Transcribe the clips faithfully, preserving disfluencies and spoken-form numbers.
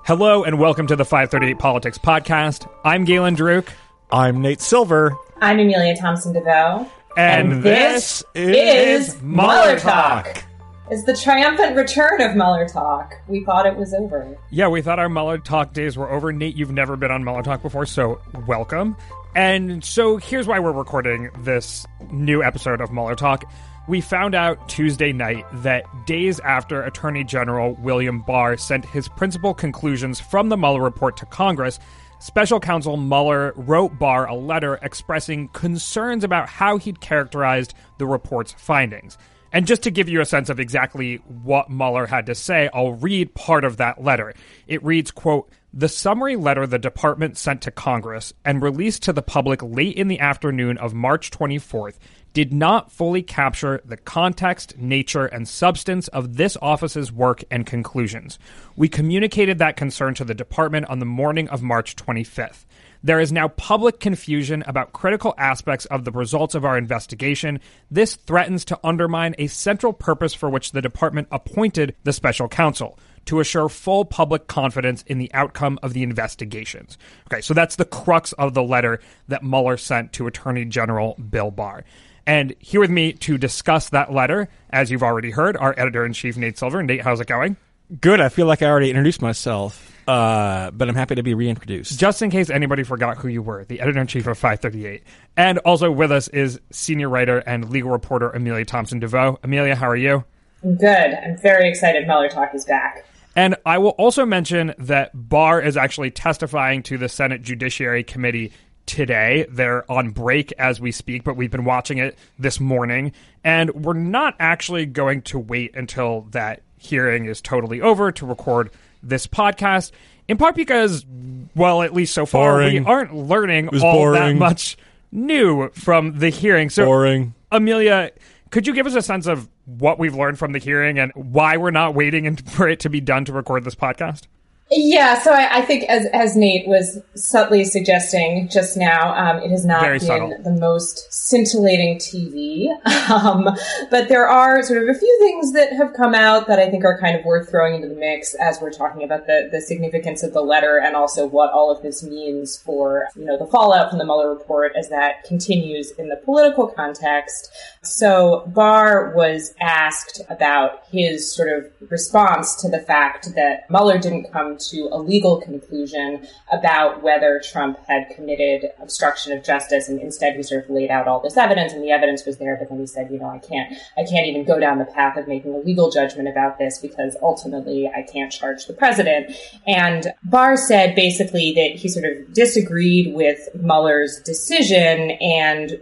Hello and welcome to the five thirty-eight Politics Podcast. I'm Galen Druk. I'm Nate Silver. I'm Amelia Thompson DeVoe. And, and this, this is Mueller Talk. It's the triumphant return of Mueller Talk. We thought it was over. Yeah, we thought our Mueller Talk days were over. Nate, you've never been on Mueller Talk before, so welcome. And so here's why we're recording this new episode of Mueller Talk. We found out Tuesday night that days after Attorney General William Barr sent his principal conclusions from the Mueller report to Congress, Special Counsel Mueller wrote Barr a letter expressing concerns about how he'd characterized the report's findings. And just to give you a sense of exactly what Mueller had to say, I'll read part of that letter. It reads, quote, "The summary letter the department sent to Congress and released to the public late in the afternoon of March twenty-fourth did not fully capture the context, nature, and substance of this office's work and conclusions. We communicated that concern to the department on the morning of March twenty-fifth. There is now public confusion about critical aspects of the results of our investigation. This threatens to undermine a central purpose for which the department appointed the special counsel, to assure full public confidence in the outcome of the investigations." Okay, so that's the crux of the letter that Mueller sent to Attorney General Bill Barr. And here with me to discuss that letter, as you've already heard, our editor-in-chief, Nate Silver. Nate, how's it going? Good. I feel like I already introduced myself, uh, but I'm happy to be reintroduced. Just in case anybody forgot who you were, the editor-in-chief of five thirty-eight. And also with us is senior writer and legal reporter Amelia Thompson DeVoe. Amelia, how are you? I'm good. I'm very excited Mueller Talk is back. And I will also mention that Barr is actually testifying to the Senate Judiciary Committee today. They're on break as we speak, but we've been watching it this morning. And we're not actually going to wait until that hearing is totally over to record this podcast, in part because, well, at least so far, boring. we aren't learning all boring. that much new from the hearing. So, boring. Amelia, could you give us a sense of what we've learned from the hearing and why we're not waiting for it to be done to record this podcast? Yeah, so I, I think as as Nate was subtly suggesting just now, um, it has not Very been subtle. the most scintillating T V. Um, but there are sort of a few things that have come out that I think are kind of worth throwing into the mix as we're talking about the, the significance of the letter and also what all of this means for, you know, the fallout from the Mueller report as that continues in the political context. So Barr was asked about his sort of response to the fact that Mueller didn't come to a legal conclusion about whether Trump had committed obstruction of justice, and instead he sort of laid out all this evidence, and the evidence was there, but then he said, you know, I can't, I can't even go down the path of making a legal judgment about this because ultimately I can't charge the president. And Barr said basically that he sort of disagreed with Mueller's decision, and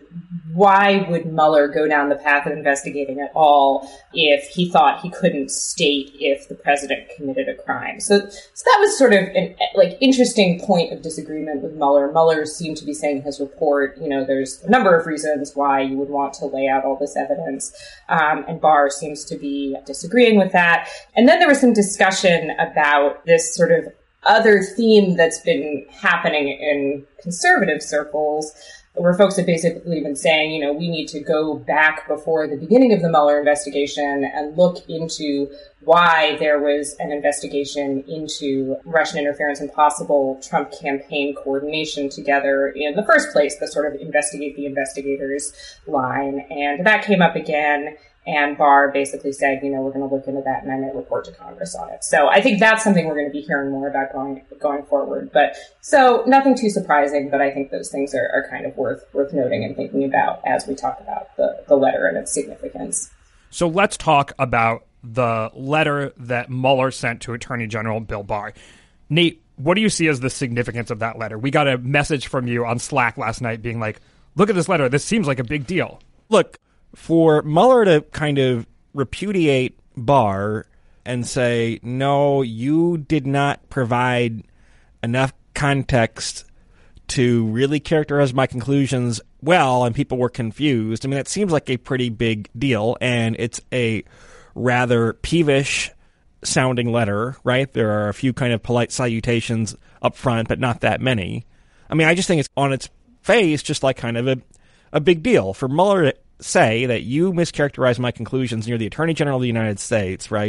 why would Mueller go down the path of investigating at all if he thought he couldn't state if the president committed a crime? So, so that was sort of an like interesting point of disagreement with Mueller. Mueller seemed to be saying in his report, you know, there's a number of reasons why you would want to lay out all this evidence. Um, and Barr seems to be disagreeing with that. And then there was some discussion about this sort of other theme that's been happening in conservative circles, where folks have basically been saying, you know, we need to go back before the beginning of the Mueller investigation and look into why there was an investigation into Russian interference and possible Trump campaign coordination together in the first place, the sort of investigate the investigators line. And that came up again. And Barr basically said, you know, we're going to look into that and I might report to Congress on it. So I think that's something we're going to be hearing more about going going forward. But so nothing too surprising, but I think those things are, are kind of worth worth noting and thinking about as we talk about the, the letter and its significance. So let's talk about the letter that Mueller sent to Attorney General Bill Barr. Nate, what do you see as the significance of that letter? We got a message from you on Slack last night being like, look at this letter. This seems like a big deal. Look, for Mueller to kind of repudiate Barr and say, no, you did not provide enough context to really characterize my conclusions well, and people were confused. I mean, that seems like a pretty big deal, and it's a rather peevish sounding letter, right? There are a few kind of polite salutations up front, but not that many. I mean, I just think it's on its face just like kind of a, a big deal for Mueller to say that you mischaracterized my conclusions and you're the Attorney General of the United States, right?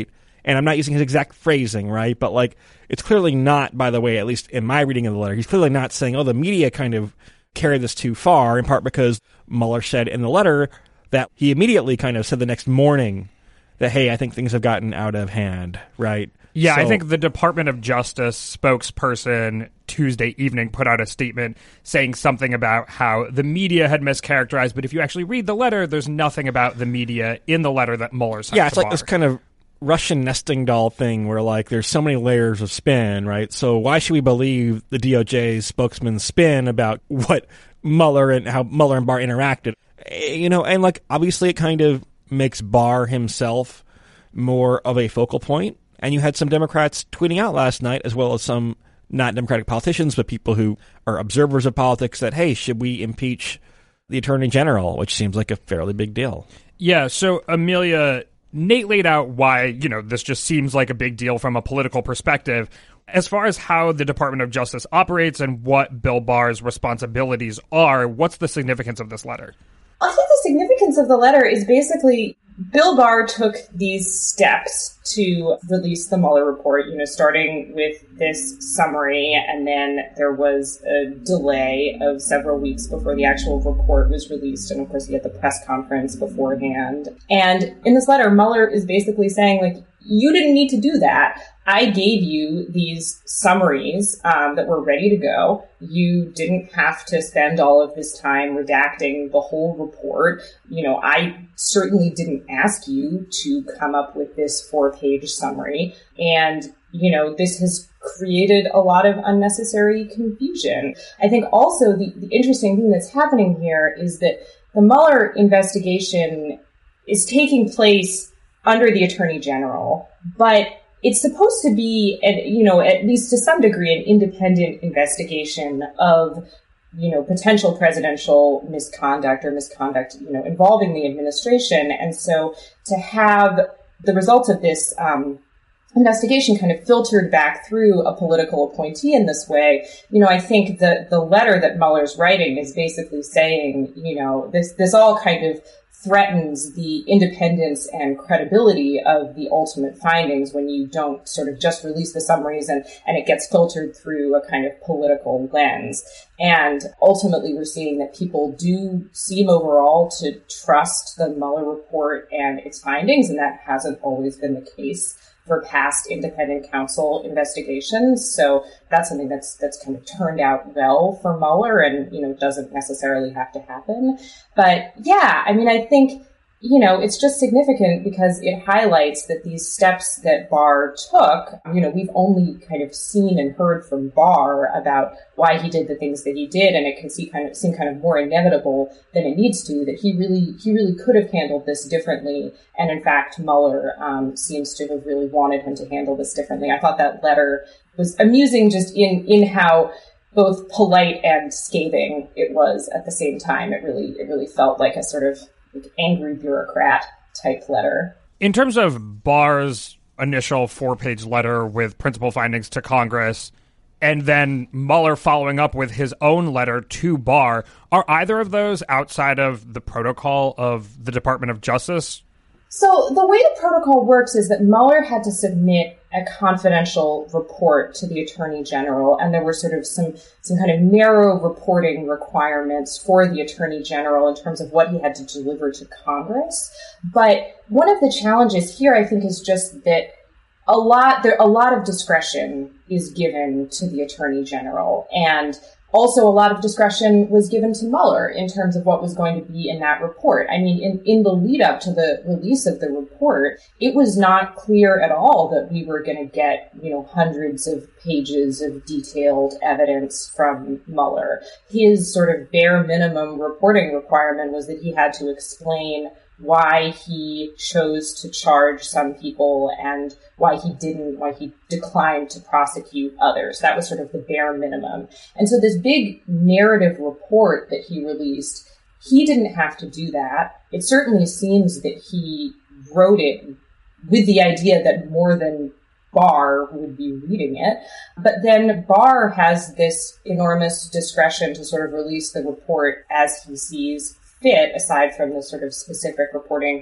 And I'm not using his exact phrasing, right? But, like, it's clearly not, by the way, at least in my reading of the letter, he's clearly not saying, oh, the media kind of carried this too far, in part because Mueller said in the letter that he immediately kind of said the next morning that, hey, I think things have gotten out of hand, right? Yeah, so, I think the Department of Justice spokesperson Tuesday evening put out a statement saying something about how the media had mischaracterized, but if you actually read the letter, there's nothing about the media in the letter that Mueller sent. Yeah, it's to like Barr. This kind of Russian nesting doll thing where, like, there's so many layers of spin, right? So why should we believe the D O J's spokesman's spin about what Mueller and how Mueller and Barr interacted? You know, and, like, obviously it kind of makes Barr himself more of a focal point. And you had some Democrats tweeting out last night, as well as some not Democratic politicians, but people who are observers of politics, that, hey, should we impeach the Attorney General, which seems like a fairly big deal. Yeah, so Amelia, Nate laid out why, you know, this just seems like a big deal from a political perspective. As far as how the Department of Justice operates and what Bill Barr's responsibilities are, what's the significance of this letter? I think the significance of the letter is basically Bill Barr took these steps to release the Mueller report, you know, starting with this summary, and then there was a delay of several weeks before the actual report was released. And of course, he had the press conference beforehand. And in this letter, Mueller is basically saying, like, you didn't need to do that. I gave you these summaries um, that were ready to go. You didn't have to spend all of this time redacting the whole report. You know, I certainly didn't ask you to come up with this four-page summary. And, you know, this has created a lot of unnecessary confusion. I think also the, the interesting thing that's happening here is that the Mueller investigation is taking place under the Attorney General, but it's supposed to be, you know, at least to some degree, an independent investigation of, you know, potential presidential misconduct or misconduct, you know, involving the administration. And so to have the results of this um, investigation kind of filtered back through a political appointee in this way, you know, I think the the letter that Mueller's writing is basically saying, you know, this this all kind of threatens the independence and credibility of the ultimate findings when you don't sort of just release the summaries and, and it gets filtered through a kind of political lens. And ultimately, we're seeing that people do seem overall to trust the Mueller report and its findings, and that hasn't always been the case for past independent counsel investigations. So that's something that's that's kind of turned out well for Mueller and, you know, doesn't necessarily have to happen. But yeah, I mean, I think, you know, it's just significant because it highlights that these steps that Barr took, you know, we've only kind of seen and heard from Barr about why he did the things that he did, and it can see kind of seem kind of more inevitable than it needs to, that he really he really could have handled this differently. And in fact, Mueller um, seems to have really wanted him to handle this differently. I thought that letter was amusing just in, in how both polite and scathing it was at the same time. It really it really felt like a sort of angry bureaucrat type letter. In terms of Barr's initial four-page letter with principal findings to Congress, and then Mueller following up with his own letter to Barr, are either of those outside of the protocol of the Department of Justice? So the way the protocol works is that Mueller had to submit a confidential report to the Attorney General, and there were sort of some, some kind of narrow reporting requirements for the Attorney General in terms of what he had to deliver to Congress. But one of the challenges here, I think, is just that a lot there a lot of discretion is given to the Attorney General, and also a lot of discretion was given to Mueller in terms of what was going to be in that report. I mean, in, in the lead up to the release of the report, it was not clear at all that we were going to get, you know, hundreds of pages of detailed evidence from Mueller. His sort of bare minimum reporting requirement was that he had to explain why he chose to charge some people and why he didn't, why he declined to prosecute others. That was sort of the bare minimum. And so this big narrative report that he released, he didn't have to do that. It certainly seems that he wrote it with the idea that more than Barr would be reading it. But then Barr has this enormous discretion to sort of release the report as he sees fit, aside from the sort of specific reporting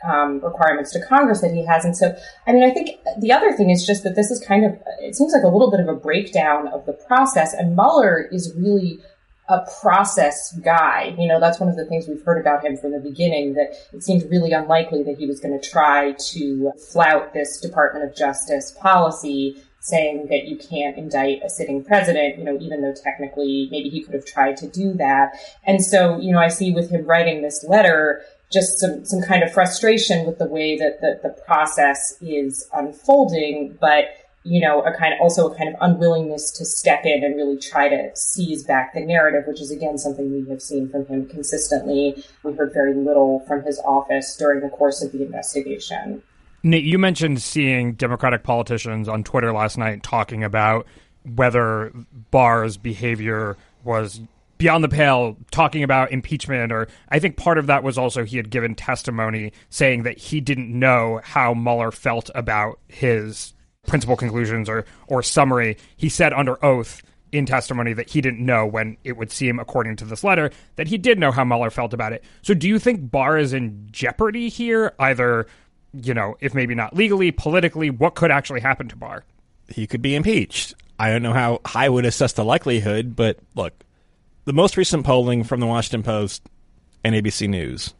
um, requirements to Congress that he has. And so, I mean, I think the other thing is just that this is kind of, it seems like a little bit of a breakdown of the process. And Mueller is really a process guy. You know, that's one of the things we've heard about him from the beginning, that it seemed really unlikely that he was going to try to flout this Department of Justice policy saying that you can't indict a sitting president, you know, even though technically maybe he could have tried to do that. And so, you know, I see with him writing this letter just some, some kind of frustration with the way that the, the process is unfolding, but you know, a kind of also a kind of unwillingness to step in and really try to seize back the narrative, which is, again, something we have seen from him consistently. We heard very little from his office during the course of the investigation. Nate, you mentioned seeing Democratic politicians on Twitter last night talking about whether Barr's behavior was beyond the pale, talking about impeachment, or I think part of that was also he had given testimony saying that he didn't know how Mueller felt about his principal conclusions or or summary. He said under oath in testimony that he didn't know, when it would seem, according to this letter, that he did know how Mueller felt about it. So do you think Barr is in jeopardy here? Either, you know, if maybe not legally, politically, what could actually happen to Barr? He could be impeached. I don't know how I would assess the likelihood, but look, the most recent polling from the Washington Post and A B C News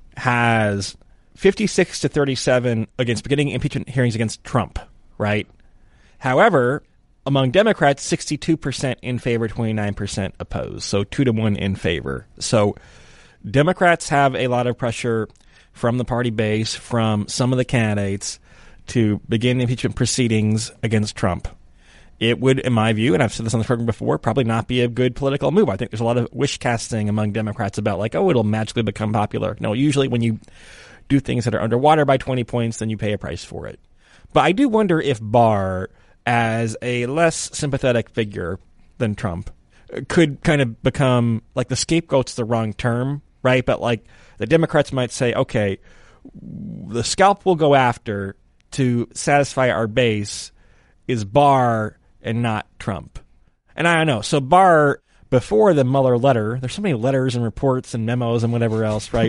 has fifty-six to thirty-seven against beginning impeachment hearings against Trump. Right. However, among Democrats, sixty-two percent in favor, twenty-nine percent opposed. So two to one in favor. So Democrats have a lot of pressure from the party base, from some of the candidates, to begin impeachment proceedings against Trump. It would, in my view, and I've said this on the program before, probably not be a good political move. I think there's a lot of wish casting among Democrats about like, oh, it'll magically become popular. No, usually when you do things that are underwater by twenty points, then you pay a price for it. But I do wonder if Barr, as a less sympathetic figure than Trump, could kind of become, like, the scapegoat's the wrong term, right? But, like, the Democrats might say, okay, the scalp we'll go after to satisfy our base is Barr and not Trump. And I don't know. So Barr, before the Mueller letter, there's so many letters and reports and memos and whatever else, right?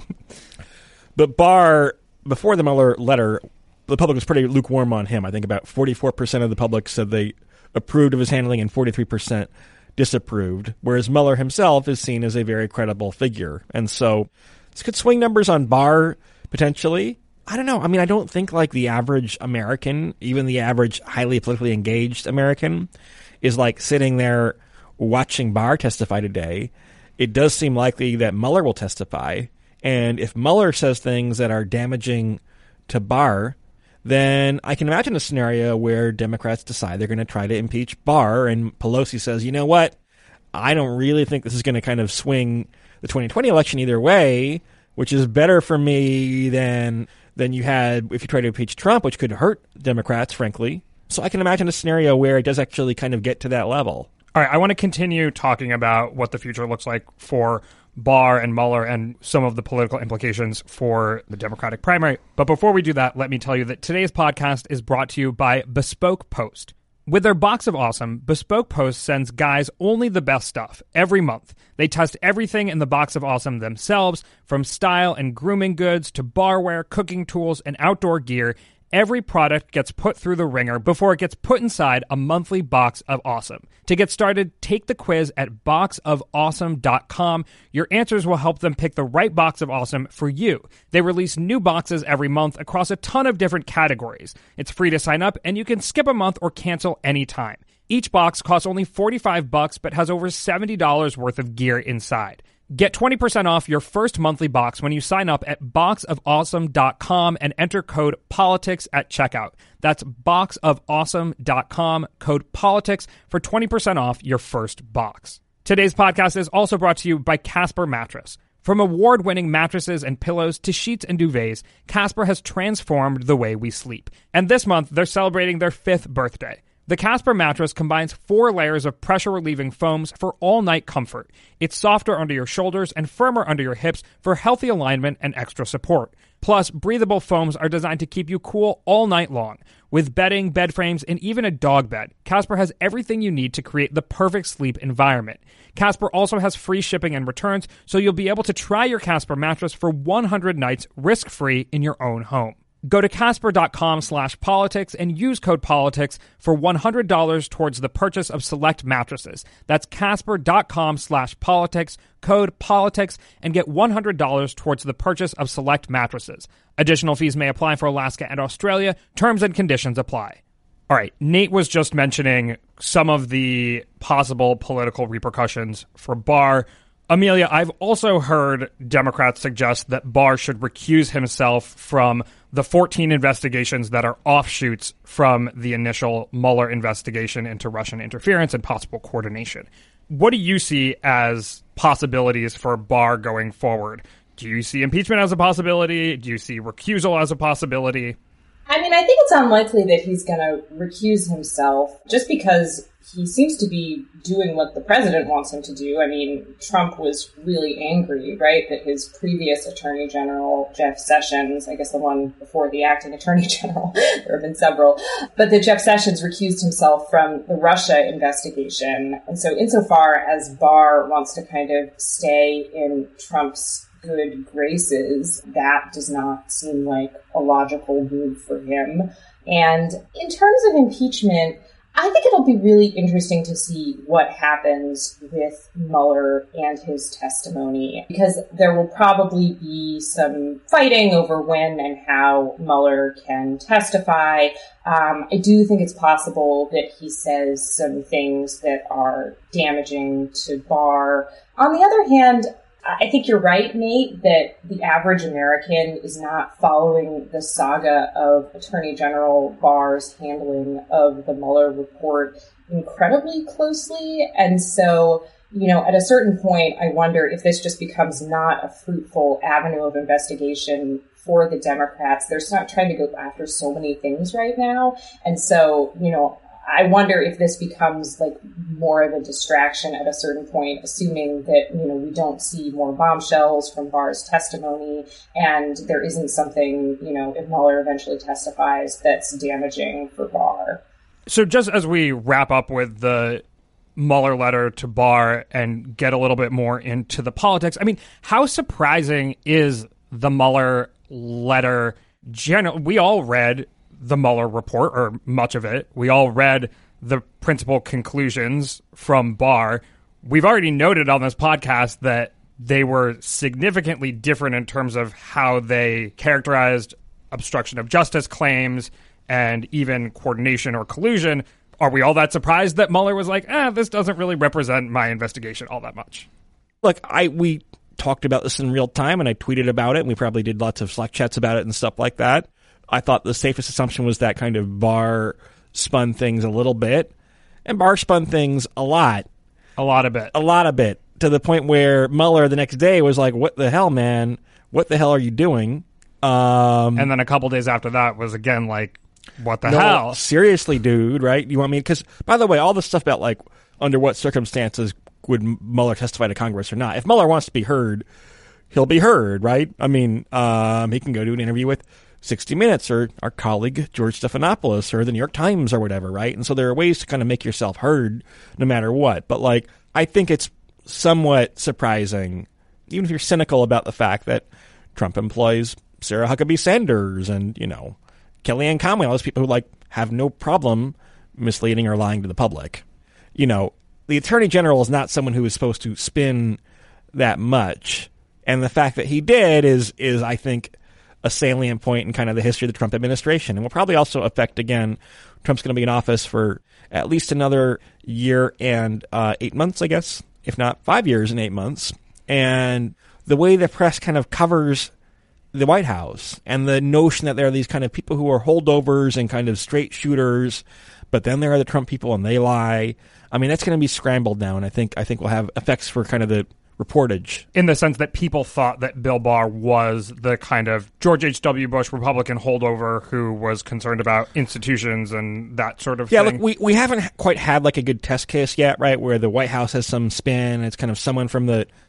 But Barr, before the Mueller letter, the public was pretty lukewarm on him. I think about forty-four percent of the public said they approved of his handling and forty-three percent disapproved, whereas Mueller himself is seen as a very credible figure. And so this could swing numbers on Barr, potentially. I don't know. I mean, I don't think like the average American, even the average highly politically engaged American, is like sitting there watching Barr testify today. It does seem likely that Mueller will testify. And if Mueller says things that are damaging to Barr, then I can imagine a scenario where Democrats decide they're going to try to impeach Barr, and Pelosi says, you know what, I don't really think this is going to kind of swing the twenty twenty election either way, which is better for me than than you had if you try to impeach Trump, which could hurt Democrats, frankly. So I can imagine a scenario where it does actually kind of get to that level. All right, I want to continue talking about what the future looks like for Barr and Mueller and some of the political implications for the Democratic primary. But before we do that, let me tell you that today's podcast is brought to you by Bespoke Post. With their box of awesome, Bespoke Post sends guys only the best stuff every month. They test everything in the box of awesome themselves, from style and grooming goods to barware, cooking tools, and outdoor gear. Every product gets put through the ringer before it gets put inside a monthly box of awesome. To get started, take the quiz at box of awesome dot com. Your answers will help them pick the right box of awesome for you. They release new boxes every month across a ton of different categories. It's free to sign up, and you can skip a month or cancel anytime. Each box costs only forty-five bucks, but has over seventy dollars worth of gear inside. Get twenty percent off your first monthly box when you sign up at box of awesome dot com and enter code POLITICS at checkout. That's box of awesome dot com, code POLITICS for twenty percent off your first box. Today's podcast is also brought to you by Casper Mattress. From award-winning mattresses and pillows to sheets and duvets, Casper has transformed the way we sleep. And this month, they're celebrating their fifth birthday. The Casper mattress combines four layers of pressure-relieving foams for all-night comfort. It's softer under your shoulders and firmer under your hips for healthy alignment and extra support. Plus, breathable foams are designed to keep you cool all night long. With bedding, bed frames, and even a dog bed, Casper has everything you need to create the perfect sleep environment. Casper also has free shipping and returns, so you'll be able to try your Casper mattress for one hundred nights risk-free in your own home. Go to casper.com slash politics and use code politics for one hundred dollars towards the purchase of select mattresses. That's casper.com slash politics, code politics, and get one hundred dollars towards the purchase of select mattresses. Additional fees may apply for Alaska and Australia. Terms and conditions apply. All right, Nate was just mentioning some of the possible political repercussions for Barr. Amelia, I've also heard Democrats suggest that Barr should recuse himself from the fourteen investigations that are offshoots from the initial Mueller investigation into Russian interference and possible coordination. What do you see as possibilities for Barr going forward? Do you see impeachment as a possibility? Do you see recusal as a possibility? I mean, I think it's unlikely that he's going to recuse himself just because he seems to be doing what the president wants him to do. I mean, Trump was really angry, right, that his previous attorney general, Jeff Sessions, I guess the one before the acting attorney general, there have been several, but that Jeff Sessions recused himself from the Russia investigation. And so insofar as Barr wants to kind of stay in Trump's good graces, that does not seem like a logical move for him. And in terms of impeachment, I think it'll be really interesting to see what happens with Mueller and his testimony, because there will probably be some fighting over when and how Mueller can testify. Um, I do think it's possible that he says some things that are damaging to Barr. On the other hand, I think you're right, Nate, that the average American is not following the saga of Attorney General Barr's handling of the Mueller report incredibly closely. And so, you know, at a certain point, I wonder if this just becomes not a fruitful avenue of investigation for the Democrats. They're not trying to go after so many things right now. And so, you know, I wonder if this becomes like more of a distraction at a certain point, assuming that, you know, we don't see more bombshells from Barr's testimony and there isn't something, you know, if Mueller eventually testifies that's damaging for Barr. So just as we wrap up with the Mueller letter to Barr and get a little bit more into the politics, I mean, how surprising is the Mueller letter? Gen- we all read the Mueller report, or much of it. We all read the principal conclusions from Barr. We've already noted on this podcast that they were significantly different in terms of how they characterized obstruction of justice claims and even coordination or collusion. Are we all that surprised that Mueller was like, ah, this doesn't really represent my investigation all that much? Look, I we talked about this in real time, and I tweeted about it, and we probably did lots of Slack chats about it and stuff like that. I thought the safest assumption was that kind of Barr spun things a little bit, and Barr spun things a lot. A lot of bit. A lot of bit, to the point where Mueller the next day was like, what the hell, man? What the hell are you doing? Um, and then a couple days after that was again like, what the no, hell? Seriously, dude, right? You want me? Because, by the way, all this stuff about, like, under what circumstances would Mueller testify to Congress or not? If Mueller wants to be heard, he'll be heard, right? I mean, um, he can go do an interview with sixty minutes or our colleague George Stephanopoulos or the New York Times or whatever, right? And so there are ways to kind of make yourself heard no matter what. But, like, I think it's somewhat surprising, even if you're cynical about the fact that Trump employs Sarah Huckabee Sanders and, you know, Kellyanne Conway, all those people who, like, have no problem misleading or lying to the public. You know, the Attorney General is not someone who is supposed to spin that much. And the fact that he did is, is I think, a salient point in kind of the history of the Trump administration, and will probably also affect, again, Trump's going to be in office for at least another year and uh, eight months, I guess, if not five years and eight months. And the way the press kind of covers the White House and the notion that there are these kind of people who are holdovers and kind of straight shooters, but then there are the Trump people and they lie. I mean, that's going to be scrambled now, and I think I think will have effects for kind of the reportage. In the sense that people thought that Bill Barr was the kind of George H W. Bush Republican holdover who was concerned about institutions and that sort of yeah, thing. Yeah, look, we, we haven't quite had like a good test case yet, right, where the White House has some spin. It's kind of someone from the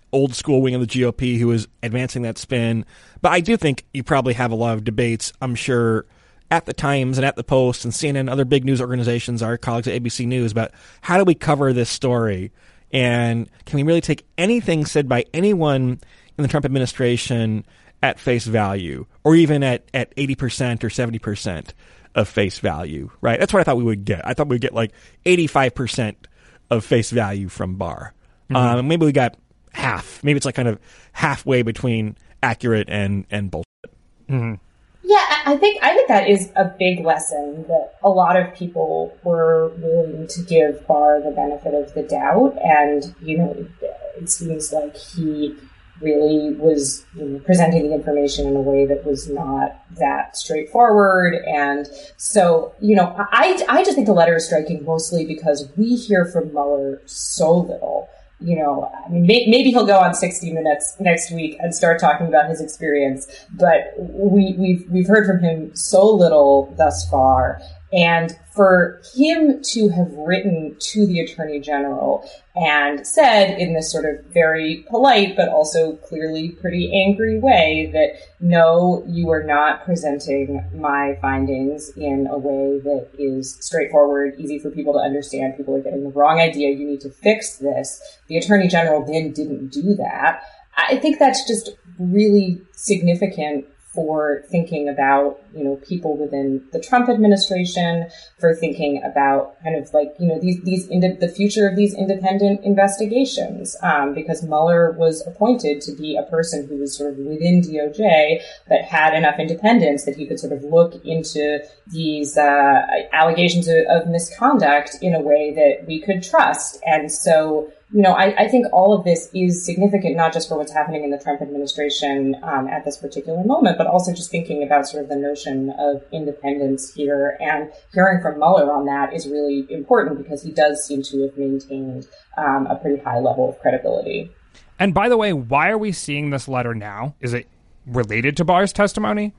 old school wing of the G O P who is advancing that spin. But I do think you probably have a lot of debates, I'm sure, at the Times and at the Post and C N N and other big news organizations, our colleagues at A B C News, about how do we cover this story? And can we really take anything said by anyone in the Trump administration at face value, or even at, at eighty percent or seventy percent of face value, right? That's what I thought we would get. I thought we'd get like eighty-five percent of face value from Barr. Mm-hmm. Um, maybe we got half. Maybe it's like kind of halfway between accurate and, and bullshit. Mm-hmm. Yeah, I think I think that is a big lesson that a lot of people were willing to give Barr the benefit of the doubt, and you know, it, it seems like he really was, you know, presenting the information in a way that was not that straightforward. And so, you know, I I just think the letter is striking mostly because we hear from Mueller so little. You know, I mean, may, maybe he'll go on sixty minutes next week and start talking about his experience, but we, we've we've heard from him so little thus far. And for him to have written to the Attorney General and said in this sort of very polite but also clearly pretty angry way that, no, you are not presenting my findings in a way that is straightforward, easy for people to understand. People are getting the wrong idea. You need to fix this. The Attorney General then didn't do that. I think that's just really significant for thinking about, you know, people within the Trump administration, for thinking about kind of like, you know, these, these, ind- the future of these independent investigations, um, because Mueller was appointed to be a person who was sort of within D O J, but had enough independence that he could sort of look into these, uh, allegations of, of misconduct in a way that we could trust. And so, you know, I, I think all of this is significant, not just for what's happening in the Trump administration um, at this particular moment, but also just thinking about sort of the notion of independence here. And hearing from Mueller on that is really important because he does seem to have maintained um, a pretty high level of credibility. And by the way, why are we seeing this letter now? Is it related to Barr's testimony?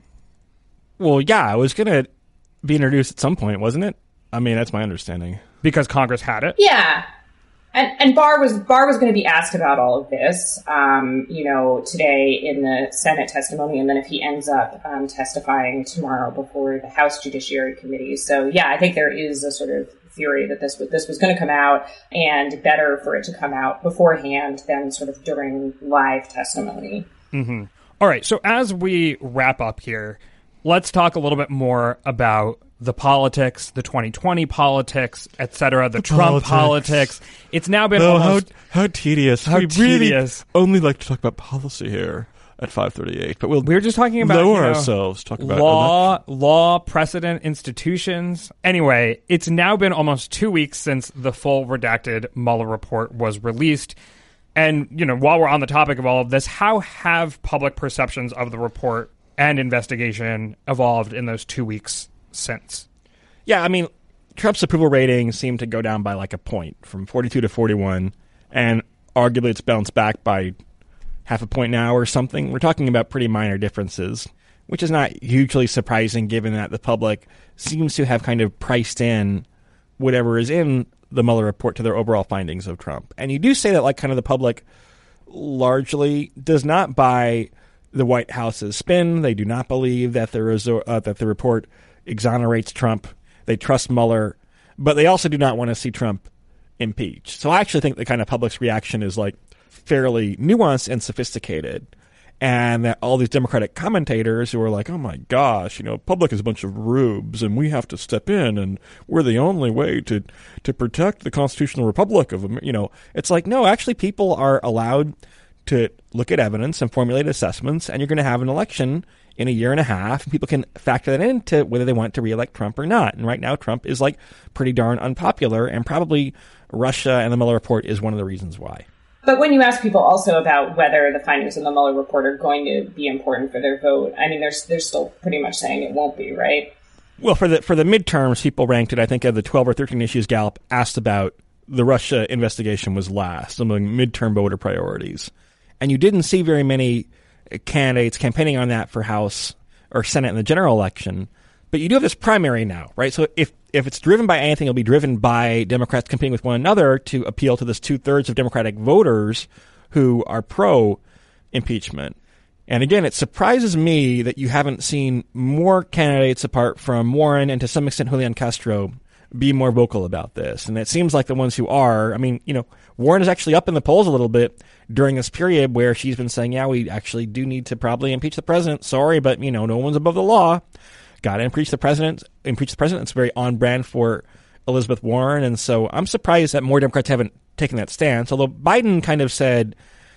Well, yeah, it was going to be introduced at some point, wasn't it? I mean, that's my understanding. Because Congress had it? Yeah. And, and Barr was Barr was going to be asked about all of this, um, you know, today in the Senate testimony, and then if he ends up um, testifying tomorrow before the House Judiciary Committee. So, yeah, I think there is a sort of theory that this was, this was going to come out, and better for it to come out beforehand than sort of during live testimony. Mm-hmm. All right. So as we wrap up here, let's talk a little bit more about the politics, the twenty twenty politics, et cetera, the, the Trump politics. politics. It's now been oh, almost... How, how tedious. How we tedious. really only like to talk about policy here at five thirty-eight, but we'll We're just talking about lower you know, ourselves, talk about law, election. law, precedent, institutions. Anyway, it's now been almost two weeks since the full redacted Mueller report was released. And, you know, while we're on the topic of all of this, how have public perceptions of the report and investigation evolved in those two weeks since? Yeah, I mean, Trump's approval rating seemed to go down by like a point, from forty-two to forty-one, and arguably it's bounced back by half a point now or something. We're talking about pretty minor differences, which is not hugely surprising given that the public seems to have kind of priced in whatever is in the Mueller report to their overall findings of Trump. And you do say that like kind of the public largely does not buy the White House's spin. They do not believe that there is a, uh, that the report exonerates Trump. They trust Mueller, but they also do not want to see Trump impeached. So I actually think the kind of public's reaction is like fairly nuanced and sophisticated, and that all these Democratic commentators who are like, oh my gosh, you know, public is a bunch of rubes and we have to step in and we're the only way to to protect the constitutional republic of, you know, it's like, no, actually people are allowed to look at evidence and formulate assessments, and you're going to have an election in a year and a half, and people can factor that into whether they want to reelect Trump or not. And right now, Trump is like pretty darn unpopular, and probably Russia and the Mueller report is one of the reasons why. But when you ask people also about whether the findings in the Mueller report are going to be important for their vote, I mean, they're, they're still pretty much saying it won't be, right? Well, for the for the midterms, people ranked it, I think, of the twelve or thirteen issues Gallup asked about, the Russia investigation was last among midterm voter priorities. And you didn't see very many candidates campaigning on that for House or Senate in the general election. But you do have this primary now, right? So if, if it's driven by anything, it'll be driven by Democrats competing with one another to appeal to this two-thirds of Democratic voters who are pro-impeachment. And again, it surprises me that you haven't seen more candidates apart from Warren and to some extent Julian Castro be more vocal about this. And it seems like the ones who are, I mean, you know, Warren is actually up in the polls a little bit during this period where she's been saying, yeah, we actually do need to probably impeach the president. Sorry, but, you know, no one's above the law. Got to impeach the president. Impeach the president. It's very on brand for Elizabeth Warren. And so I'm surprised that more Democrats haven't taken that stance. Although Biden kind of said,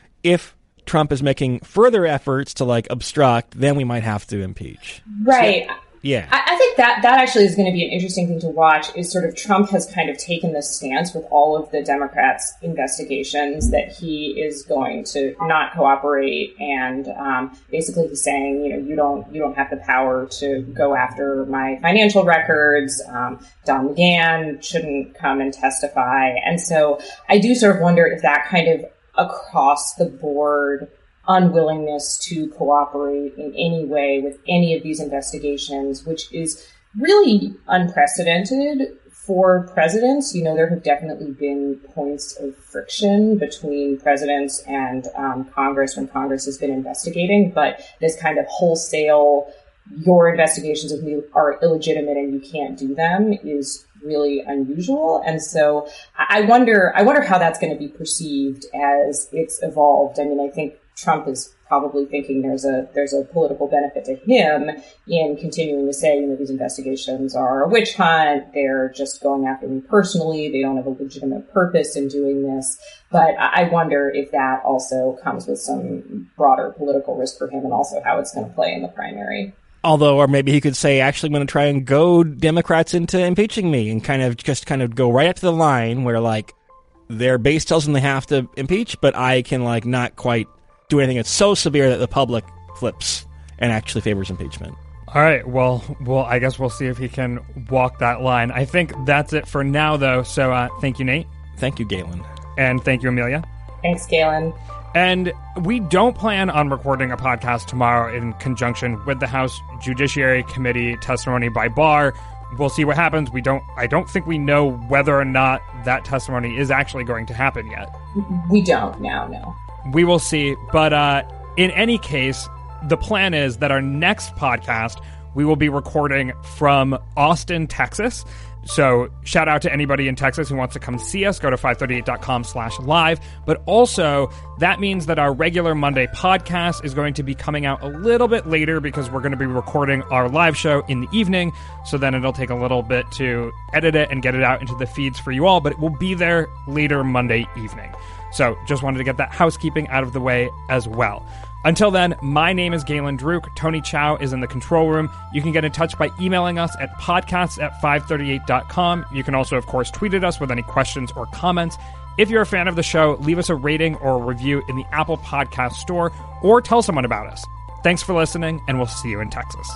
if Trump is making further efforts to like obstruct, then we might have to impeach. Right. So, yeah. I, I think that that actually is going to be an interesting thing to watch, is sort of Trump has kind of taken this stance with all of the Democrats' investigations that he is going to not cooperate. And um, basically he's saying, you know, you don't you don't have the power to go after my financial records. Um, Don McGahn shouldn't come and testify. And so I do sort of wonder if that kind of across the board unwillingness to cooperate in any way with any of these investigations, which is really unprecedented for presidents. You know, there have definitely been points of friction between presidents and um, Congress when Congress has been investigating, but this kind of wholesale, your investigations of me are illegitimate and you can't do them is really unusual. And so I wonder, I wonder how that's going to be perceived as it's evolved. I mean, I think Trump is probably thinking there's a there's a political benefit to him in continuing to say, you know, these investigations are a witch hunt. They're just going after me personally. They don't have a legitimate purpose in doing this. But I wonder if that also comes with some broader political risk for him and also how it's going to play in the primary. Although, or maybe he could say, actually, I'm going to try and goad Democrats into impeaching me and kind of just kind of go right up to the line where, like, their base tells them they have to impeach, but I can, like, not quite do anything that's so severe that the public flips and actually favors impeachment. All right. Well, well, I guess we'll see if he can walk that line. I think that's it for now, though. So uh, thank you, Nate. Thank you, Galen. And thank you, Amelia. Thanks, Galen. And we don't plan on recording a podcast tomorrow in conjunction with the House Judiciary Committee testimony by Barr. We'll see what happens. We don't, I don't think we know whether or not that testimony is actually going to happen yet. We don't now, no. We will see. But uh, in any case, the plan is that our next podcast, we will be recording from Austin, Texas. So shout out to anybody in Texas who wants to come see us. Go to five thirty-eight dot com slash live. But also, that means that our regular Monday podcast is going to be coming out a little bit later because we're going to be recording our live show in the evening. So then it'll take a little bit to edit it and get it out into the feeds for you all. But it will be there later Monday evening. So just wanted to get that housekeeping out of the way as well. Until then, my name is Galen Druk. Tony Chow is in the control room. You can get in touch by emailing us at podcasts at five thirty-eight dot com. You can also, of course, tweet at us with any questions or comments. If you're a fan of the show, leave us a rating or a review in the Apple Podcast Store or tell someone about us. Thanks for listening, and we'll see you in Texas.